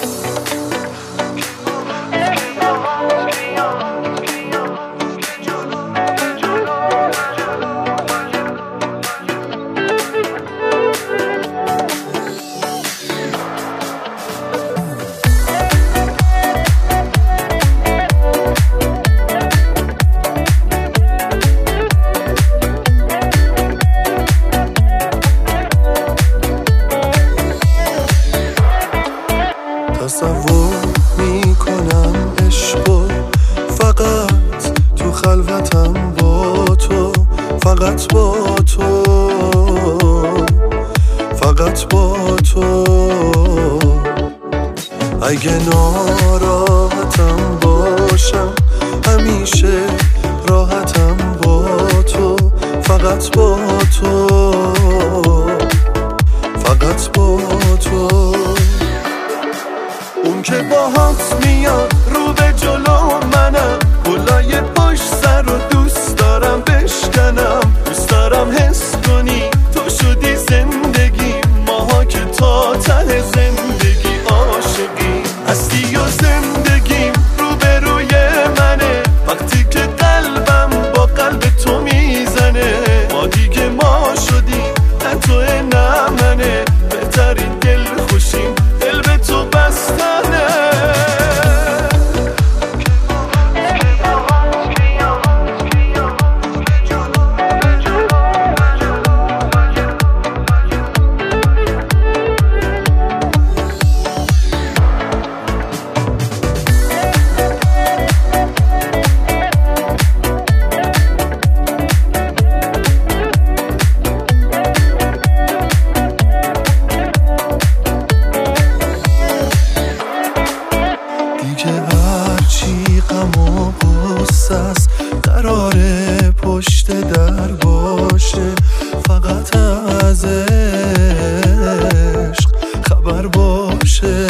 تصور میکنم عشقو فقط تو خلوتم با تو، فقط با تو، فقط با تو. اگه ناراحتم باشم همیشه راحتم با تو، فقط با تو، فقط با تو. اون که باهات میاد رو به جلو منم، گلای پشت سر رو دوست دارم بشکنم، دوست دارم حس کنی تو شدی زندگی، ماها که تا ته زندگی عاشقی هستی و زندگیم رو به روی منه، وقتی که قلبم با قلب تو میزنه، ما دیگه ما شدیم نه توه نه منه، بهترین دل خوشیم دل به تو بستنه. هرچی غم و غصه است قراره پشت در باشه، فقط از عشق خبر باشه.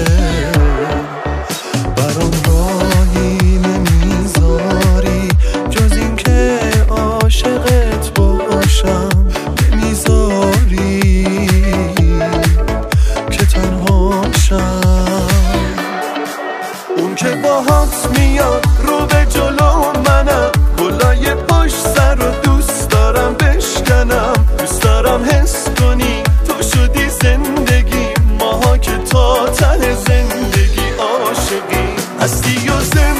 برام راهی نمیذاری جز این که عاشقت باشم، نمیذاری که تنهاشم. اون که باهات میاد رو به جلو منم، گلای پشت سر رو دوست دارم بشکنم، دوست دارم حس کنی تو شدی زندگی، ماها که تا ته زندگی عاشقی هستی و زندگی.